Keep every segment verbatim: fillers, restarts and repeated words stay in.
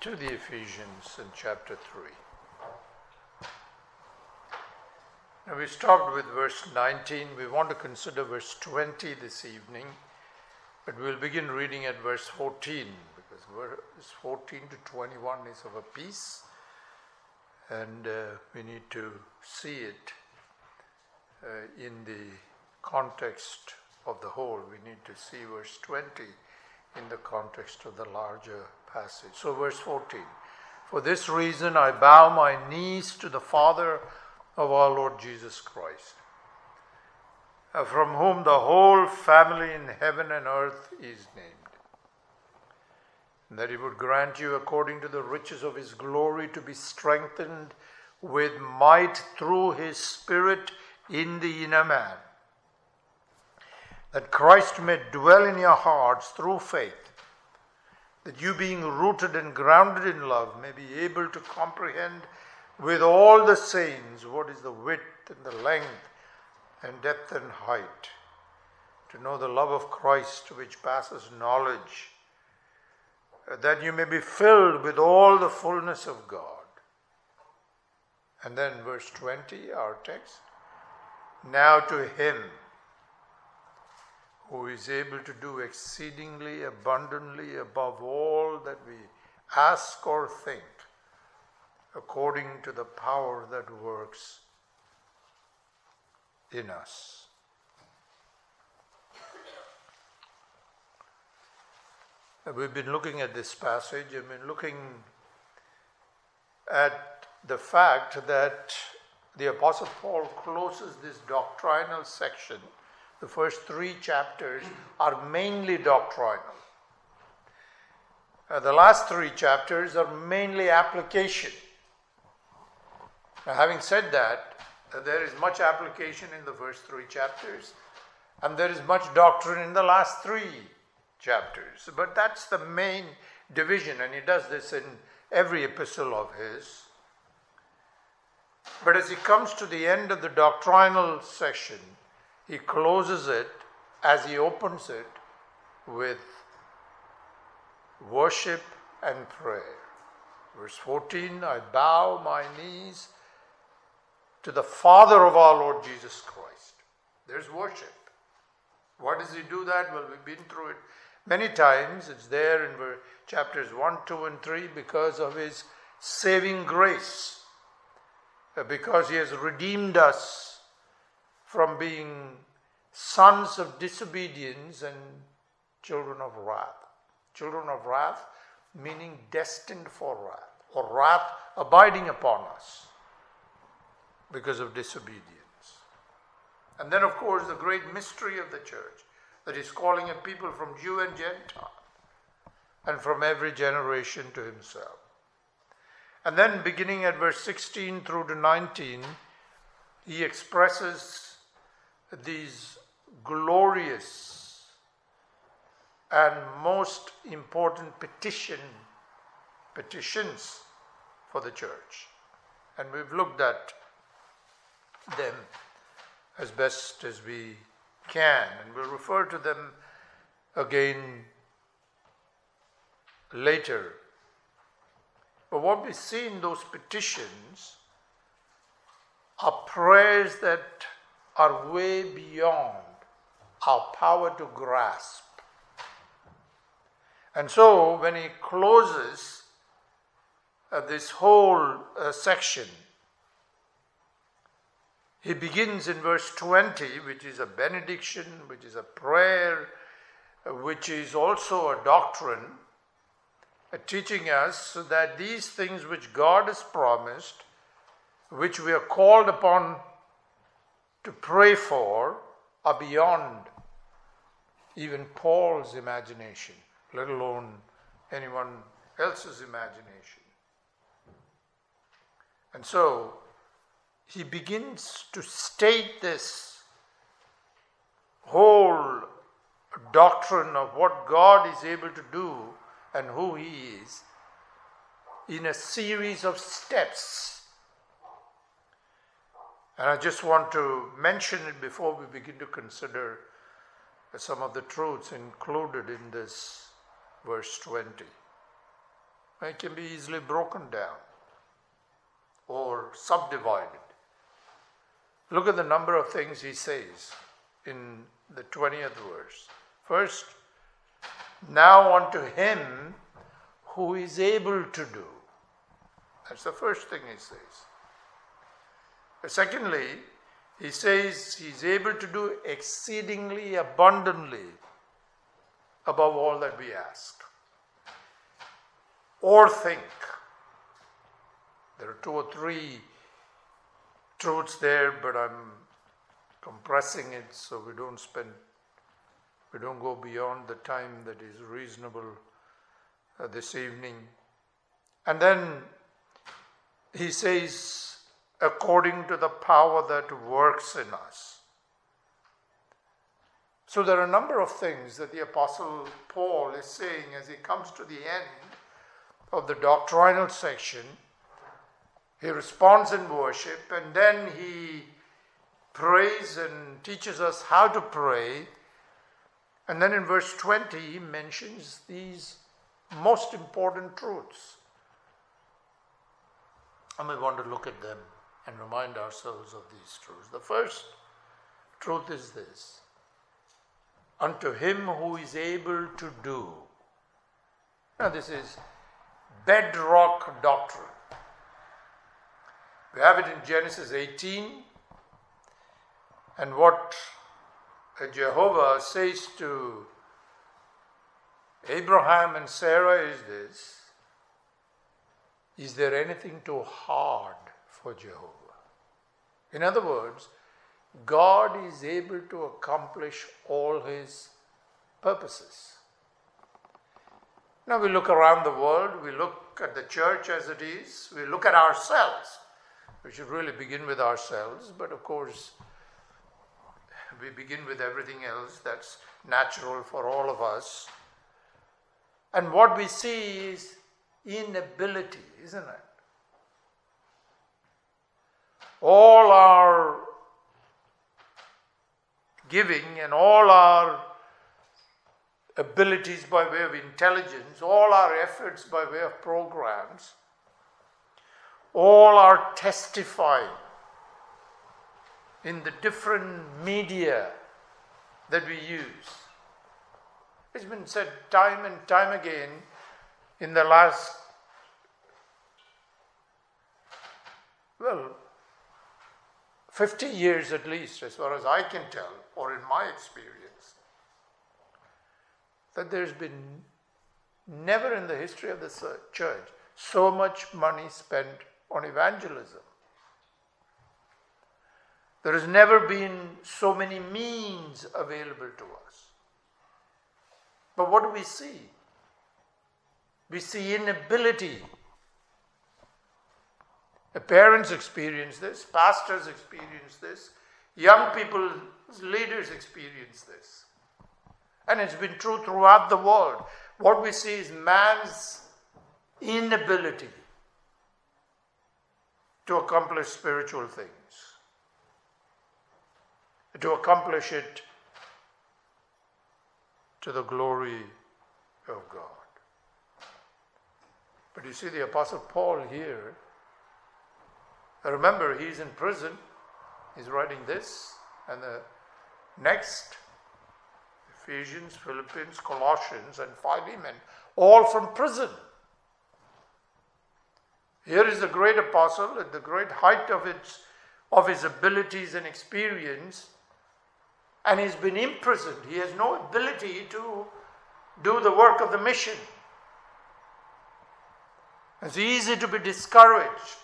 to the Ephesians in chapter three. Now we stopped with verse nineteen. We want to consider verse twenty this evening, but we'll begin reading at verse fourteen because verse fourteen to twenty-one is of a piece, and uh, we need to see it uh, in the context of the whole. We need to see verse twenty in the context of the larger passage. So verse fourteen, "For this reason I bow my knees to the Father of our Lord Jesus Christ, from whom the whole family in heaven and earth is named, and that he would grant you according to the riches of his glory to be strengthened with might through his Spirit in the inner man, that Christ may dwell in your hearts through faith, that you being rooted and grounded in love may be able to comprehend with all the saints what is the width and the length and depth and height, to know the love of Christ which passes knowledge, that you may be filled with all the fullness of God." And then verse twenty, our text, "Now to him who is able to do exceedingly abundantly above all that we ask or think, according to the power that works in us." We've been looking at this passage, and been looking at the fact that the Apostle Paul closes this doctrinal section. The first three chapters are mainly doctrinal. Uh, the last three chapters are mainly application. Now, having said that, uh, there is much application in the first three chapters, and there is much doctrine in the last three chapters. But that's the main division, and he does this in every epistle of his. But as he comes to the end of the doctrinal section, he closes it as he opens it with worship and prayer. Verse fourteen, "I bow my knees to the Father of our Lord Jesus Christ." There's worship. Why does he do that? Well, we've been through it many times. It's there in chapters one, two, and three because of his saving grace. Because he has redeemed us from being sons of disobedience and children of wrath. Children of wrath meaning destined for wrath, or wrath abiding upon us because of disobedience. And then, of course, the great mystery of the church, that he's calling a people from Jew and Gentile and from every generation to himself. And then, beginning at verse sixteen through to nineteen, he expresses these glorious and most important petition petitions for the church. And we've looked at them as best as we can, and we'll refer to them again later. But what we see in those petitions are prayers that are way beyond our power to grasp. And so when he closes uh, this whole uh, section, he begins in verse twenty, which is a benediction, which is a prayer, uh, which is also a doctrine, uh, teaching us that these things which God has promised, which we are called upon to pray for, are beyond even Paul's imagination, let alone anyone else's imagination. And so he begins to state this whole doctrine of what God is able to do and who he is in a series of steps. And I just want to mention it before we begin to consider some of the truths included in this verse twenty. It can be easily broken down or subdivided. Look at the number of things he says in the twentieth verse. First, now unto him who is able to do. That's the first thing he says. Secondly, he says he's able to do exceedingly abundantly above all that we ask or think. There are two or three truths there, but I'm compressing it so we don't spend, we don't go beyond the time that is reasonable uh, this evening. And then he says, according to the power that works in us. So there are a number of things that the Apostle Paul is saying as he comes to the end of the doctrinal section. He responds in worship, and then he prays and teaches us how to pray. And then in verse twenty, he mentions these most important truths. And we want to look at them and remind ourselves of these truths. The first truth is this: unto him who is able to do. Now this is bedrock doctrine. We have it in Genesis eighteen, and what Jehovah says to Abraham and Sarah is this: is there anything too hard for Jehovah? In other words, God is able to accomplish all his purposes. Now we look around the world, we look at the church as it is, we look at ourselves. We should really begin with ourselves, but of course, we begin with everything else. That's natural for all of us. And what we see is inability, isn't it? All our giving and all our abilities by way of intelligence, all our efforts by way of programs, all our testifying in the different media that we use. It's been said time and time again in the last, well, fifty years at least, as far as I can tell, or in my experience, that there's been never in the history of the church so much money spent on evangelism. There has never been so many means available to us. But what do we see? We see inability. The parents experience this, pastors experience this, young people, leaders experience this. And it's been true throughout the world. What we see is man's inability to accomplish spiritual things, to accomplish it to the glory of God. But you see the Apostle Paul here, remember he's in prison, he's writing this, and the next, Ephesians, Philippians, Colossians, and Philemon, all from prison. Here is the great apostle at the great height of its of his abilities and experience, and he's been imprisoned. He has no ability to do the work of the mission. It's easy to be discouraged.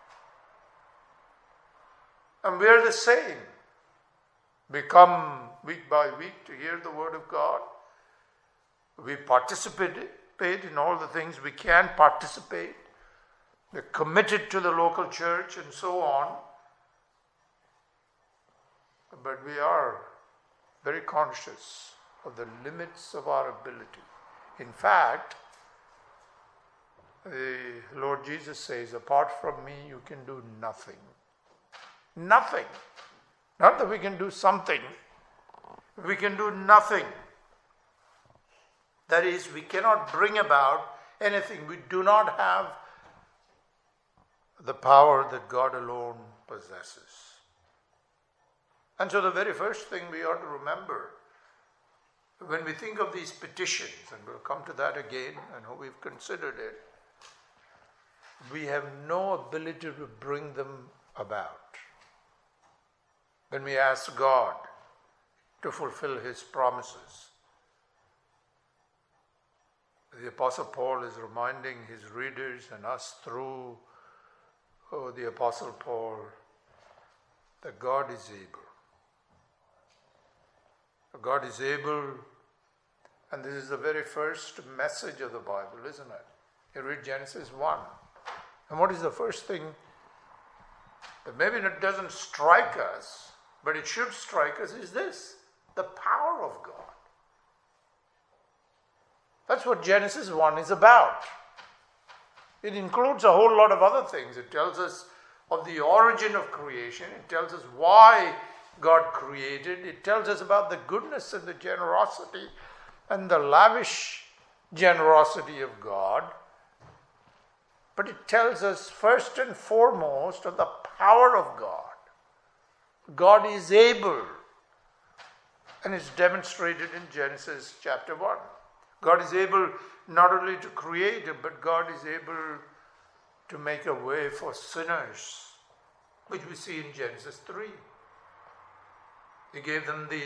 And we are the same. We come week by week to hear the word of God. We participate in all the things we can participate. We're committed to the local church and so on. But we are very conscious of the limits of our ability. In fact, the Lord Jesus says, apart from me, you can do nothing. Nothing. Not that we can do something. We can do nothing. That is, we cannot bring about anything. We do not have the power that God alone possesses. And so the very first thing we ought to remember when we think of these petitions, and we'll come to that again, I know we've considered it, we have no ability to bring them about. When we ask God to fulfill His promises, the Apostle Paul is reminding his readers and us through oh, the Apostle Paul that God is able. God is able, and this is the very first message of the Bible, isn't it? You read Genesis one. And what is the first thing that maybe it doesn't strike us, but it should strike us, is this: the power of God. That's what Genesis one is about. It includes a whole lot of other things. It tells us of the origin of creation. It tells us why God created. It tells us about the goodness and the generosity and the lavish generosity of God. But it tells us first and foremost of the power of God. God is able, and it's demonstrated in Genesis chapter one. God is able not only to create, but God is able to make a way for sinners, which we see in Genesis three. He gave them the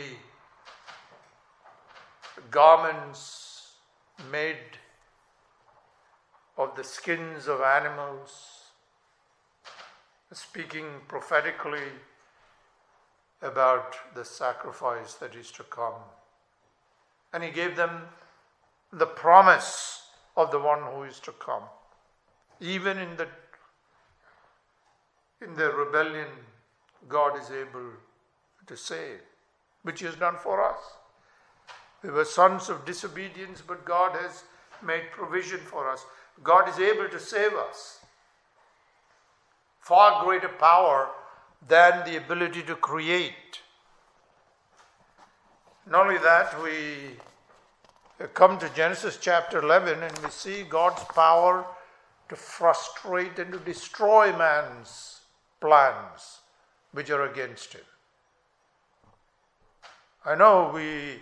garments made of the skins of animals, speaking prophetically about the sacrifice that is to come. And He gave them the promise of the one who is to come. Even in the in their rebellion, God is able to save, which He has done for us. We were sons of disobedience, but God has made provision for us. God is able to save us. Far greater power than the ability to create. Not only that, we come to Genesis chapter eleven and we see God's power to frustrate and to destroy man's plans which are against him. I know we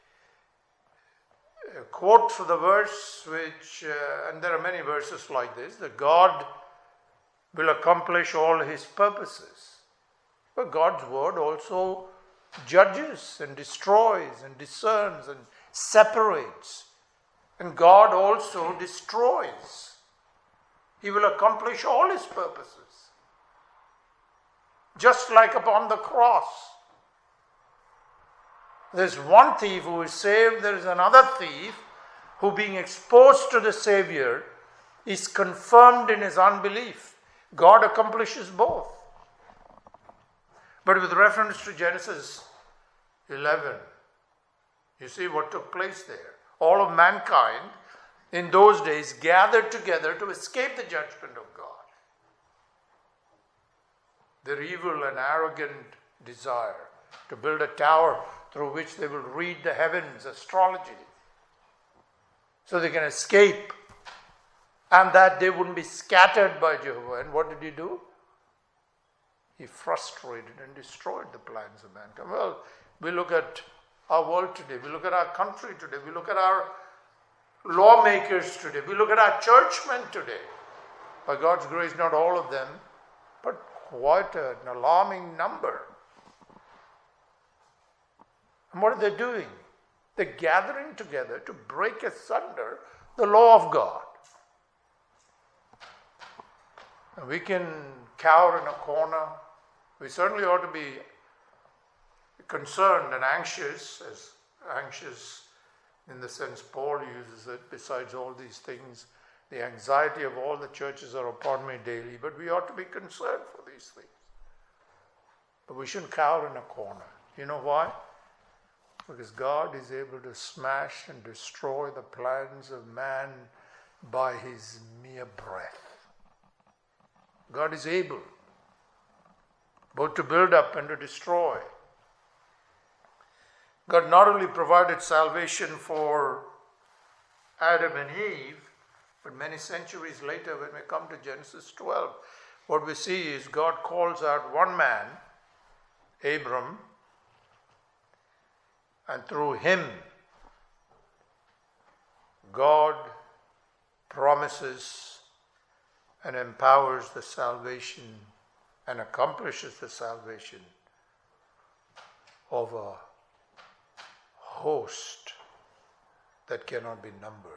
quote for the verse which, uh, and there are many verses like this, that God will accomplish all His purposes. But God's word also judges and destroys and discerns and separates. And God also destroys. He will accomplish all His purposes. Just like upon the cross. There's one thief who is saved, there is another thief who, being exposed to the Savior, is confirmed in his unbelief. God accomplishes both. But with reference to Genesis eleven, you see what took place there. All of mankind in those days gathered together to escape the judgment of God. Their evil and arrogant desire to build a tower through which they will read the heavens, astrology, so they can escape, and that they wouldn't be scattered by Jehovah. And what did He do? He frustrated and destroyed the plans of mankind. Well, we look at our world today, we look at our country today, we look at our lawmakers today, we look at our churchmen today. By God's grace, not all of them, but quite an alarming number. And what are they doing? They're gathering together to break asunder the law of God. And we can cower in a corner. We certainly ought to be concerned and anxious, as anxious in the sense Paul uses it, besides all these things. The anxiety of all the churches are upon me daily, but we ought to be concerned for these things. But we shouldn't cower in a corner. You know why? Because God is able to smash and destroy the plans of man by His mere breath. God is able both to build up and to destroy. God not only provided salvation for Adam and Eve, But many centuries later, when we come to Genesis twelve, what we see is God calls out one man, Abram, and through him, God promises and empowers the salvation and accomplishes the salvation of a host that cannot be numbered.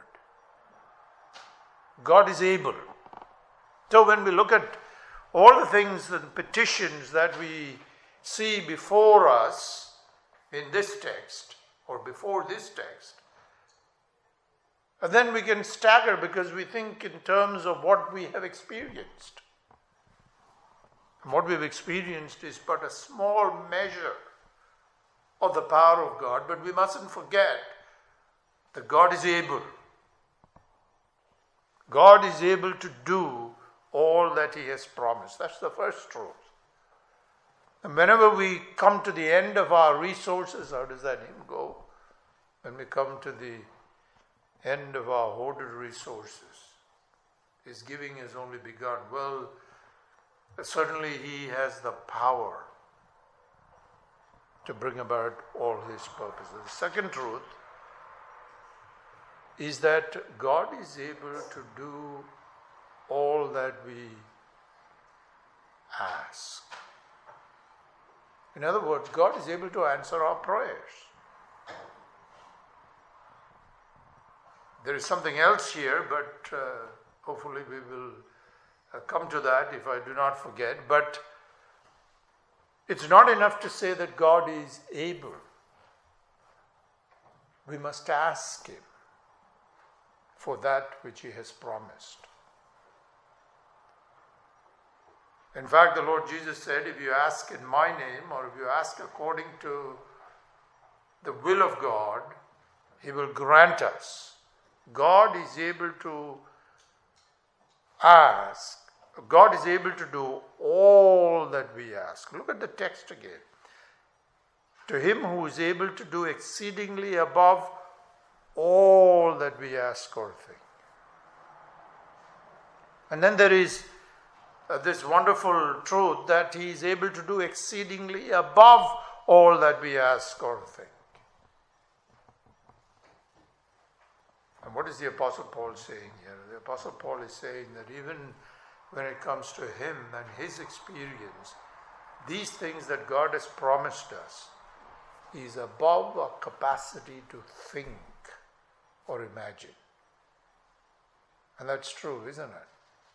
God is able. So when we look at all the things and petitions that we see before us in this text or before this text, and then we can stagger because we think in terms of what we have experienced. And what we've experienced is but a small measure of the power of God, but we mustn't forget that God is able. God is able to do all that He has promised. That's the first truth. And whenever we come to the end of our resources, how does that hymn go? When we come to the end of our hoarded resources, His giving has only begun. Well, certainly He has the power to bring about all His purposes. The second truth is that God is able to do all that we ask. In other words, God is able to answer our prayers. There is something else here, but uh, hopefully we will uh, come to that if I do not forget. But it's not enough to say that God is able. We must ask Him for that which He has promised. In fact, the Lord Jesus said, if you ask in my name, or if you ask according to the will of God, He will grant us. God is able to ask, God is able to do all that we ask. Look at the text again. To Him who is able to do exceedingly above all that we ask or think. And then there is uh, this wonderful truth that He is able to do exceedingly above all that we ask or think. And what is the Apostle Paul saying here? The Apostle Paul is saying that even when it comes to him and his experience, these things that God has promised us is above our capacity to think or imagine. And that's true, isn't it?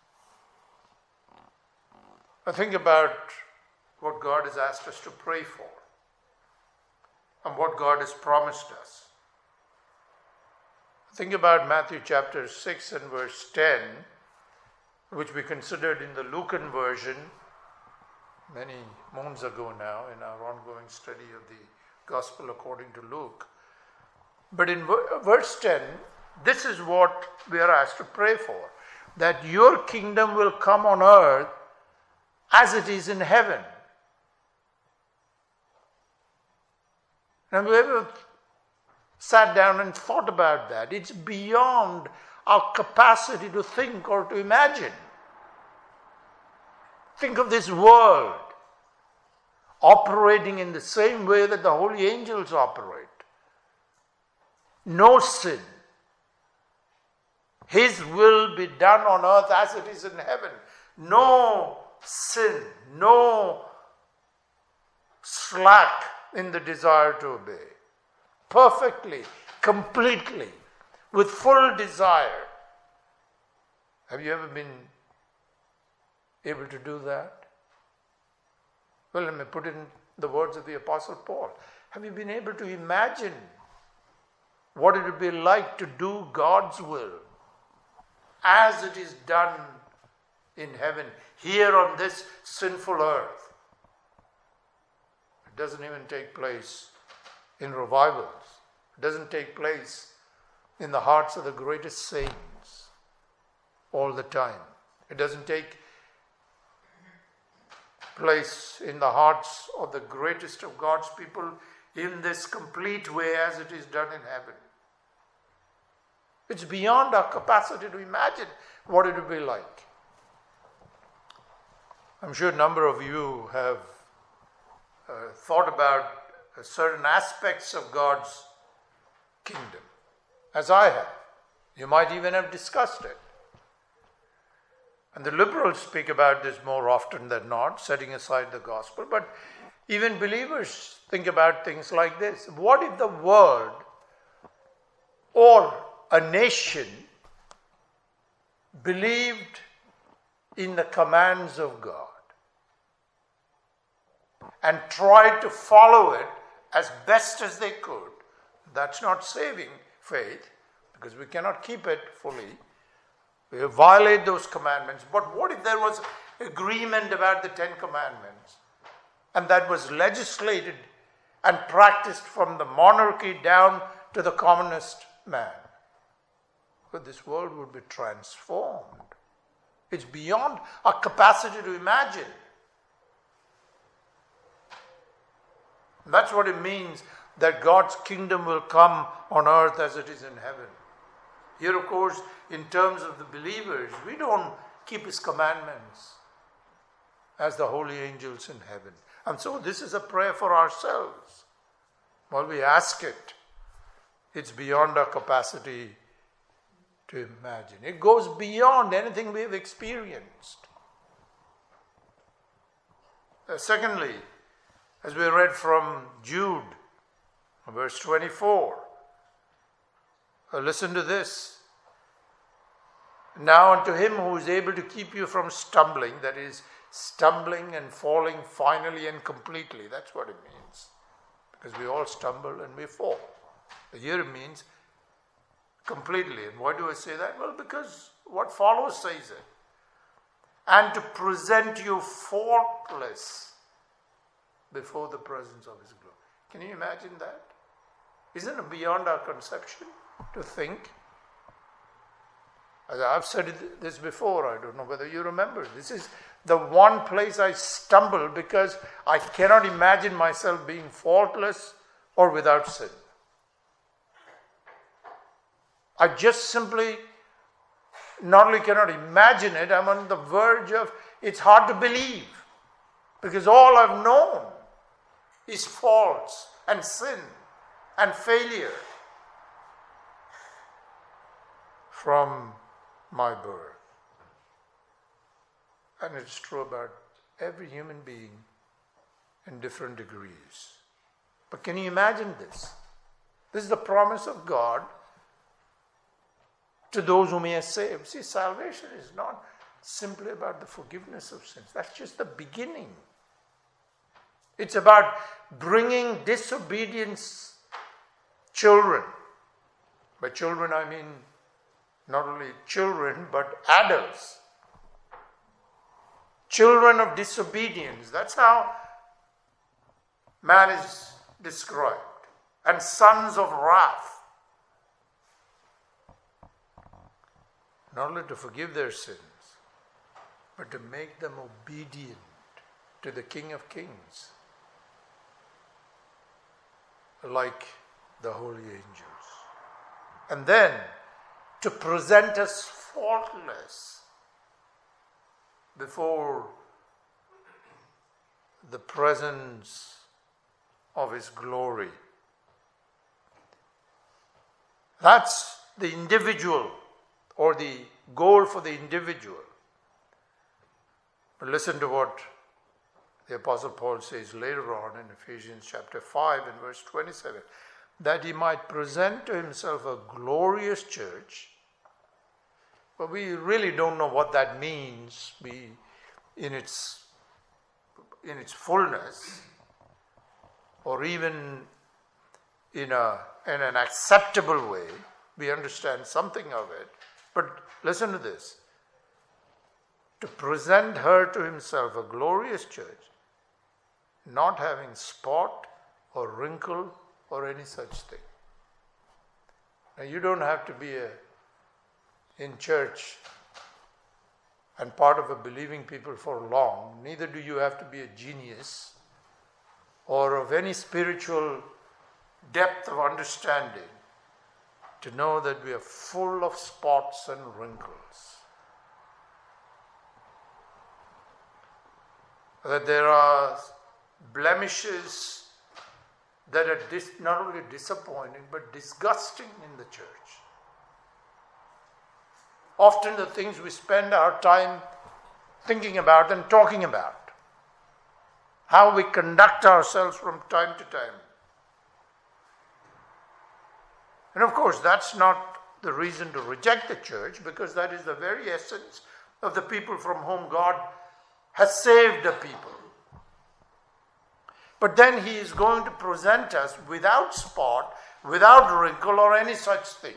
I think about what God has asked us to pray for and what God has promised us. Think about Matthew chapter six and verse ten, which we considered in the Lucan version many moons ago now in our ongoing study of the Gospel according to Luke. But in verse ten, this is what we are asked to pray for, that your kingdom will come on earth as it is in heaven. Have you ever sat down and thought about that? It's beyond our capacity to think or to imagine. Think of this world operating in the same way that the holy angels operate. No sin. His will be done on earth as it is in heaven. No sin, no slack in the desire to obey. Perfectly, completely, with full desire. Have you ever been able to do that? Well, let me put it in the words of the Apostle Paul. Have you been able to imagine what it would be like to do God's will as it is done in heaven, here on this sinful earth? It doesn't even take place in revivals. It doesn't take place in the hearts of the greatest saints all the time. It doesn't take place in the hearts of the greatest of God's people in this complete way as it is done in heaven. It's beyond our capacity to imagine what it would be like. I'm sure a number of you have uh, thought about uh, certain aspects of God's kingdom, as I have. You might even have discussed it. And the liberals speak about this more often than not, setting aside the gospel. But even believers think about things like this. What if the world or a nation believed in the commands of God and tried to follow it as best as they could? That's not saving faith, because we cannot keep it fully. We violate those commandments. But what if there was agreement about the Ten Commandments, and that was legislated and practiced from the monarchy down to the commonest man? Well, this world would be transformed. It's beyond our capacity to imagine. That's what it means that God's kingdom will come on earth as it is in heaven. Here, of course, in terms of the believers, we don't keep His commandments as the holy angels in heaven. And so this is a prayer for ourselves. While we ask it, it's beyond our capacity to imagine. It goes beyond anything we've experienced. Uh, secondly, as we read from Jude, verse twenty-four, uh, listen to this. Now unto Him who is able to keep you from stumbling, that is, stumbling and falling finally and completely. That's what it means. Because we all stumble and we fall. Here it means completely. And why do I say that? Well, because what follows says it. And to present you faultless before the presence of His glory. Can you imagine that? Isn't it beyond our conception to think? As I've said this before, I don't know whether you remember. This is the one place I stumble because I cannot imagine myself being faultless or without sin. I just simply not only cannot imagine it, I'm on the verge of, it's hard to believe. Because all I've known is faults and sin and failure from my birth. And it's true about every human being in different degrees. But can you imagine this? This is the promise of God to those whom He has saved. See, salvation is not simply about the forgiveness of sins. That's just the beginning. It's about bringing disobedience children. By children I mean not only children but adults. Children of disobedience. That's how man is described. And sons of wrath. Not only to forgive their sins, but to make them obedient to the King of Kings, like the holy angels. And then to present us faultless before the presence of His glory. That's the individual, or the goal for the individual. But listen to what the Apostle Paul says later on in Ephesians chapter five and verse twenty-seven. That he might present to himself a glorious church. But we really don't know what that means we, in its, in its fullness, or even in, a, in an acceptable way. We understand something of it. But listen to this. To present her to himself a glorious church, not having spot or wrinkle or any such thing. Now you don't have to be a, in church and part of a believing people for long. Neither do you have to be a genius or of any spiritual depth of understanding to know that we are full of spots and wrinkles. That there are blemishes that are dis- not only disappointing but disgusting in the church. Often the things we spend our time thinking about and talking about, how we conduct ourselves from time to time. And of course, that's not the reason to reject the church, because that is the very essence of the people from whom God has saved the people. But then He is going to present us without spot, without wrinkle or any such thing.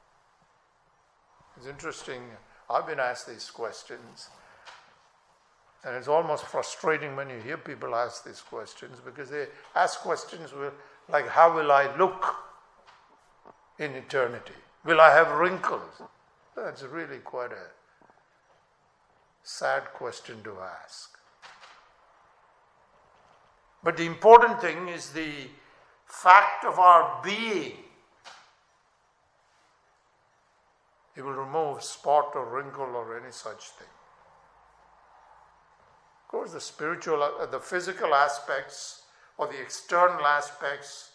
It's interesting, I've been asked these questions, and it's almost frustrating when you hear people ask these questions, because they ask questions like, how will I look in eternity? Will I have wrinkles? That's really quite a sad question to ask. But the important thing is the fact of our being. He will remove spot or wrinkle or any such thing. Of course, the spiritual, uh, the physical aspects or the external aspects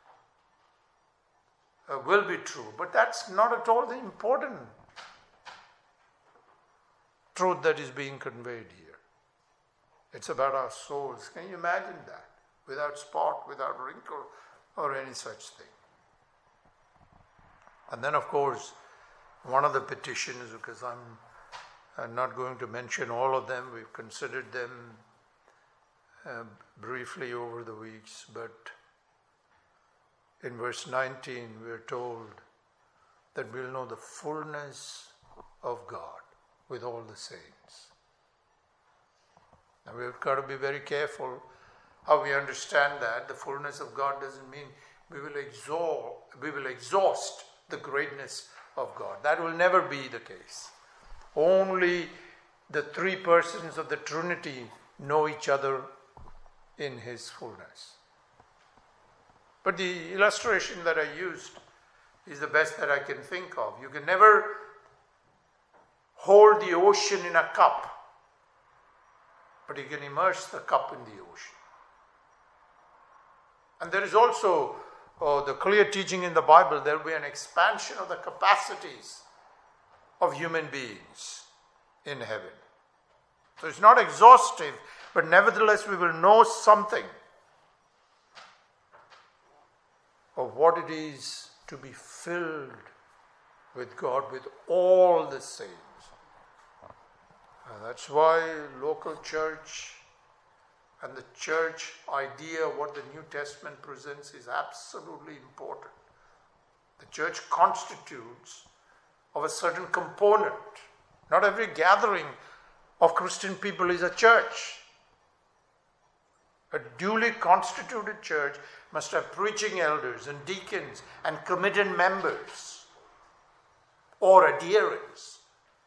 uh, will be true, but that's not at all the important truth that is being conveyed here. It's about our souls. Can you imagine that? Without spot, without wrinkle, or any such thing. And then, of course, one of the petitions, because I'm, I'm not going to mention all of them, we've considered them uh, briefly over the weeks, but in verse nineteen we are told that we'll know the fullness of God with all the saints. Now we've got to be very careful how we understand that. The fullness of God doesn't mean we will exhaust, we will exhaust the greatness of God. That will never be the case. Only the three persons of the Trinity know each other in His fullness. But the illustration that I used is the best that I can think of. You can never hold the ocean in a cup, but you can immerse the cup in the ocean. And there is also oh, the clear teaching in the Bible, there will be an expansion of the capacities of human beings in heaven. So it's not exhaustive, but nevertheless we will know something of what it is to be filled with God, with all the saints. And that's why local church and the church idea, what the New Testament presents, is absolutely important. The church constitutes of a certain component. Not every gathering of Christian people is a church. A duly constituted church must have preaching elders and deacons and committed members or adherents.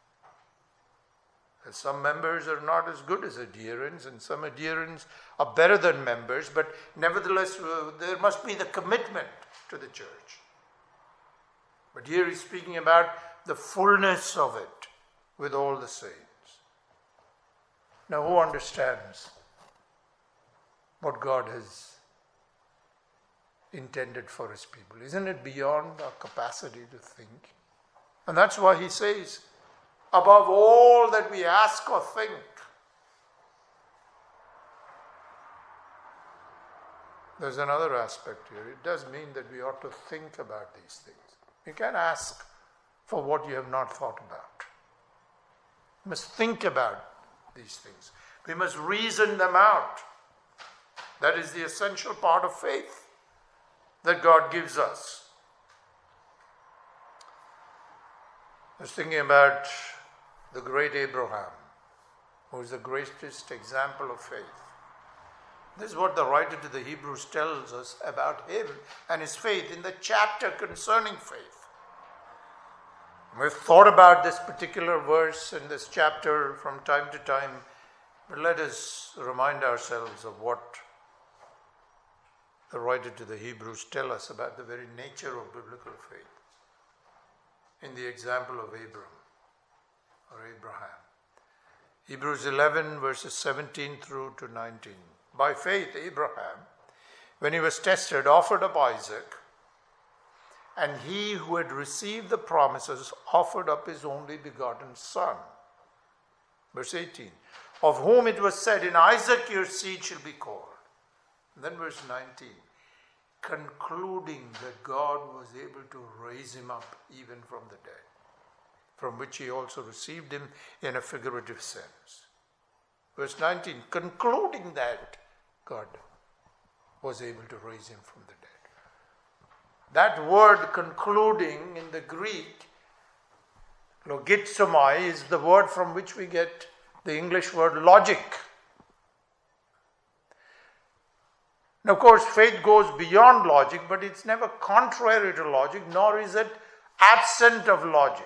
And some members are not as good as adherents, and some adherents are better than members, but nevertheless uh, there must be the commitment to the church. But here he's speaking about the fullness of it with all the saints. Now, who understands what God has intended for His people? Isn't it beyond our capacity to think? And that's why he says, above all that we ask or think. There's another aspect here. It does mean that we ought to think about these things. You can't ask for what you have not thought about. You must think about these things. We must reason them out. That is the essential part of faith that God gives us. I was thinking about the great Abraham, who is the greatest example of faith. This is what the writer to the Hebrews tells us about him and his faith in the chapter concerning faith. We've thought about this particular verse in this chapter from time to time, but let us remind ourselves of what the writer to the Hebrews tells us about the very nature of biblical faith. in the example of Abram or Abraham. Hebrews eleven verses seventeen through to nineteen. By faith, Abraham, when he was tested, offered up Isaac, and he who had received the promises offered up his only begotten son. Verse eighteen, of whom it was said, in Isaac your seed shall be called. And then verse nineteen, concluding that God was able to raise him up even from the dead, from which he also received him in a figurative sense. Verse nineteen, concluding that God was able to raise him from the dead. That word concluding in the Greek, logizomai, is the word from which we get the English word logic. Now, of course, faith goes beyond logic, but it's never contrary to logic, nor is it absent of logic.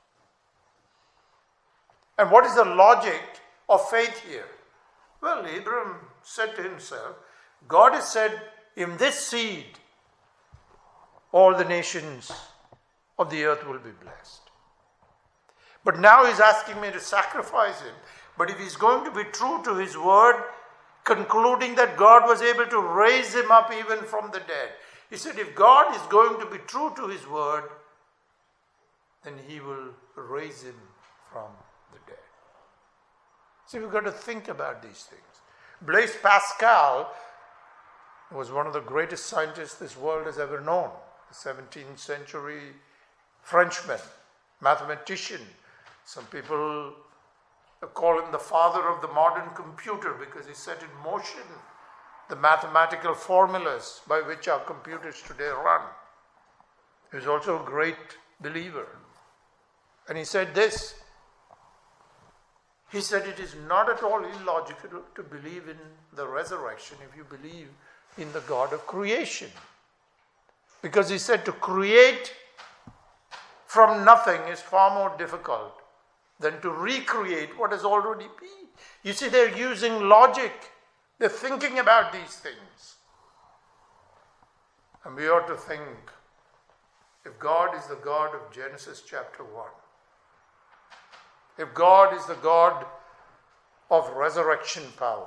And what is the logic of faith here? Well, Abraham said to himself, God has said, in this seed, all the nations of the earth will be blessed. But now he's asking me to sacrifice him. But if he's going to be true to his word, concluding that God was able to raise him up even from the dead, he said, if God is going to be true to his word, then he will raise him from the dead. See, we've got to think about these things. Blaise Pascal was one of the greatest scientists this world has ever known. The seventeenth century Frenchman, mathematician. Some people call him the father of the modern computer because he set in motion the mathematical formulas by which our computers today run. He was also a great believer. And he said this. He said it is not at all illogical to believe in the resurrection if you believe in the God of creation. Because he said to create from nothing is far more difficult than to recreate what has already been. You see, they're using logic. They're thinking about these things. And we ought to think, if God is the God of Genesis chapter one, if God is the God of resurrection power,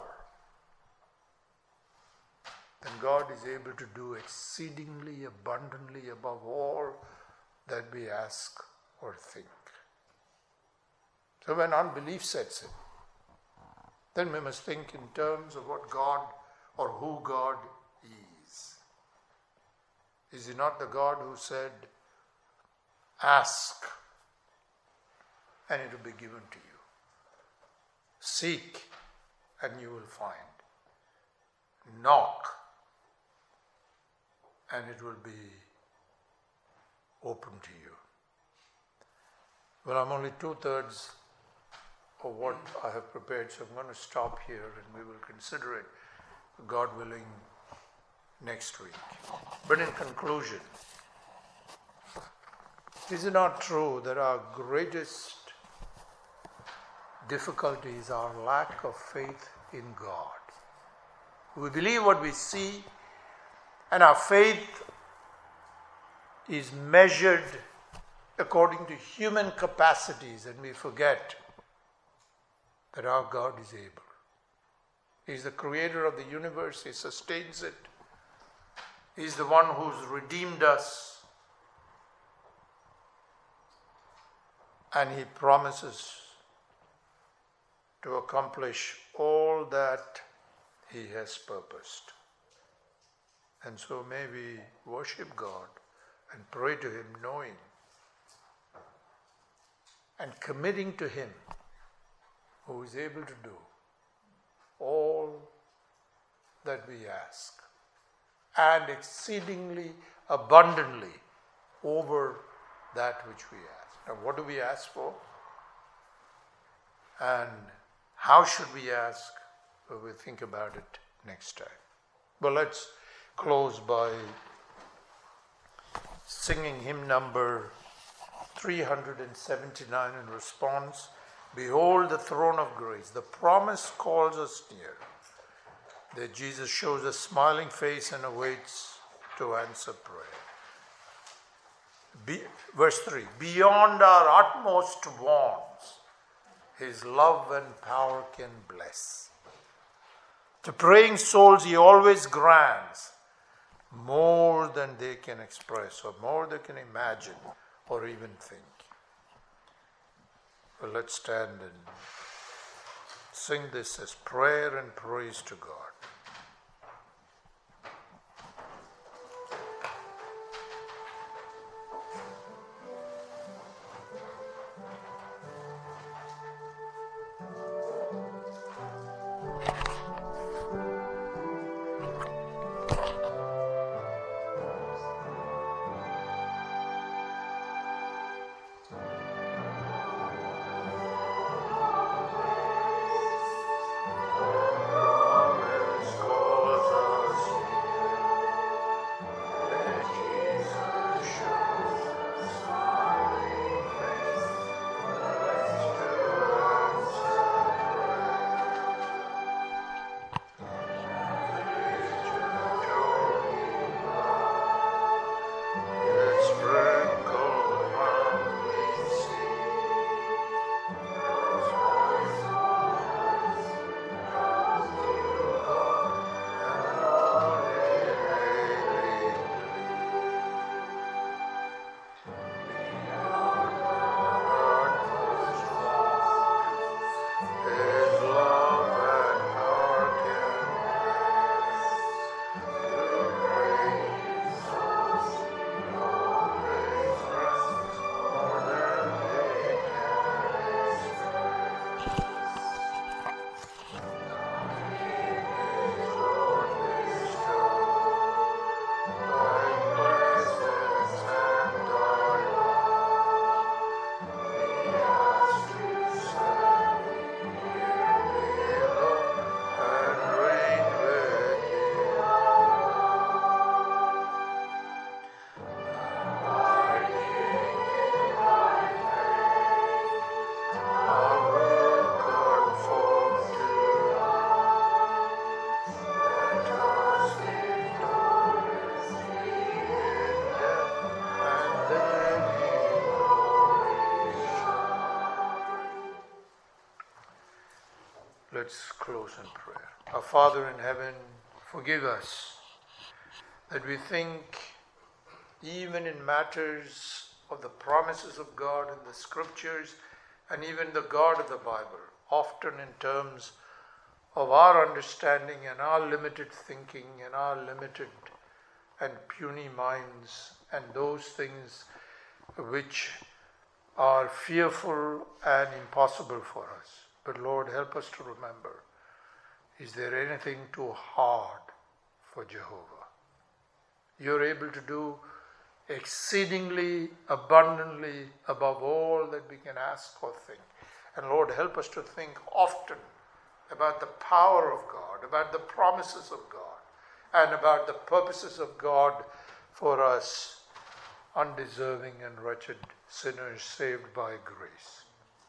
then God is able to do exceedingly abundantly above all that we ask or think. So when unbelief sets in, then we must think in terms of what God or who God is. Is he not the God who said, ask and it will be given to you. Seek and you will find. Knock and it will be open to you. Well, I'm only two-thirds of what I have prepared, so I'm going to stop here and we will consider it, God willing, next week. But in conclusion, is it not true that our greatest difficulty is our lack of faith in God? We believe what we see, and our faith is measured according to human capacities, and we forget that our God is able. He is the creator of the universe. He sustains it. He is the one who's redeemed us. And he promises to accomplish all that he has purposed. And so may we worship God and pray to him, knowing and committing to him who is able to do all that we ask and exceedingly abundantly over that which we ask. Now, what do we ask for? And how should we ask? Well, we'll think about it next time. Well, let's close by singing hymn number three hundred seventy-nine in response. Behold the throne of grace. The promise calls us near. That Jesus shows a smiling face and awaits to answer prayer. Be, verse three, beyond our utmost wants, His love and power can bless. To praying souls He always grants more than they can express, or more they can imagine, or even think. Well, let's stand and sing this as prayer and praise to God. Let's close in prayer. Our Father in heaven, forgive us that we think even in matters of the promises of God in the scriptures and even the God of the Bible, often in terms of our understanding and our limited thinking and our limited and puny minds and those things which are fearful and impossible for us. But Lord, help us to remember, is there anything too hard for Jehovah? You're able to do exceedingly abundantly above all that we can ask or think. And Lord, help us to think often about the power of God, about the promises of God, and about the purposes of God for us, undeserving and wretched sinners saved by grace.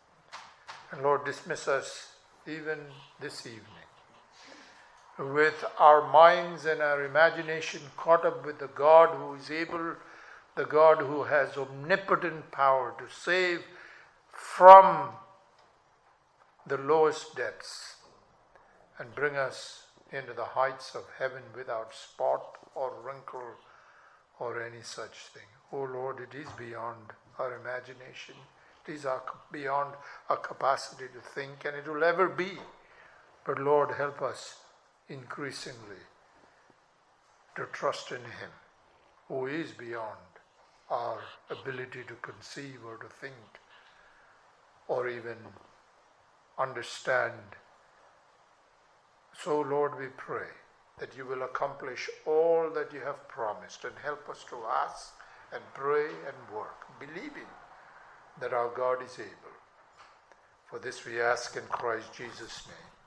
And Lord, dismiss us even this evening with our minds and our imagination caught up with the God who is able, the God who has omnipotent power to save from the lowest depths and bring us into the heights of heaven without spot or wrinkle or any such thing. Oh Lord, it is beyond our imagination. It is our, beyond our capacity to think, and it will ever be. But Lord, help us increasingly to trust in Him, who is beyond our ability to conceive or to think or even understand. So Lord, we pray that you will accomplish all that you have promised and help us to ask and pray and work, believing that our God is able. For this we ask in Christ Jesus' name.